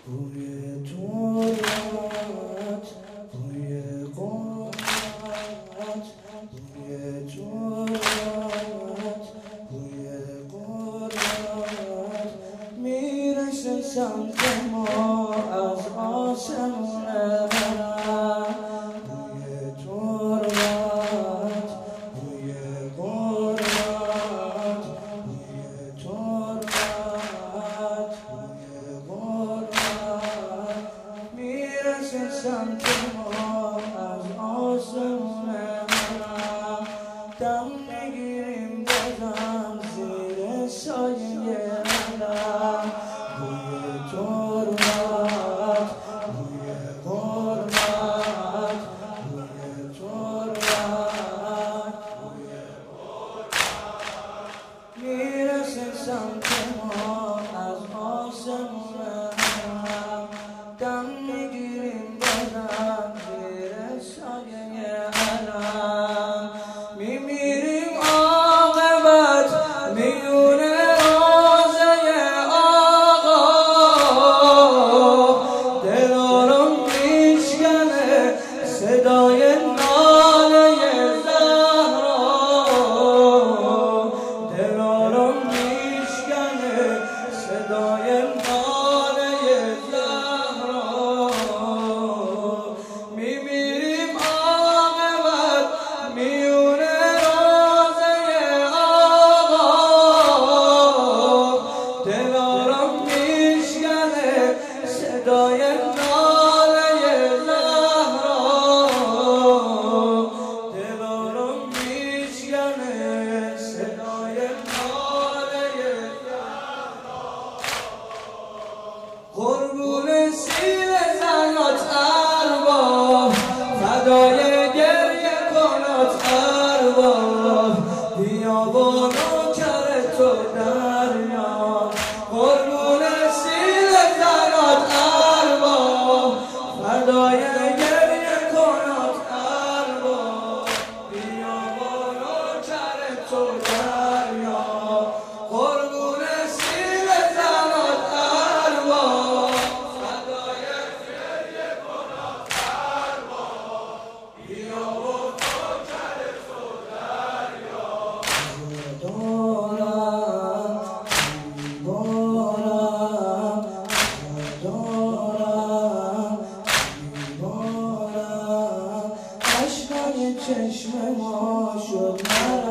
بوی تربت، بوی قربت، بوی تربت، بوی قربت میرسه سمت ما از آسمون برم. بوی تربت، بوی قربت، بوی تربت، بوی قربت میرسه سمت ما از آسمون برم. دم میگیریم بازم زیر سایه علم. بوی تربت، بوی قربت، بوی تربت، بوی قربت میرسه سمت ما از آسمون برم. دم میگیریم بازم زیر سایه علم. میمیریم عاقبت میون روضه آقا. دلارم میشکنه صدای ناله زهرا. دلارم میشکنه صدای ناله زهرا. میمیریم عاقبت میون روضه آقا. دلارم میشکنه صدای ناله زهرا. دلارم میشکنه صدای ناله زهرا. قربون سیر زنات ارباب، فدای گریه کنات ارباب. بیا با نوکر تو دریا. قربون سیر زنات ارباب، فدای گریه کنات ارباب. بیا با نوکر تو دریا. قربون سیر زنات ارباب، فدای گریه کنات ارباب. بیا با نوکر تو دریا. دارم دارم دارم اشکای چشم ما شد مرا.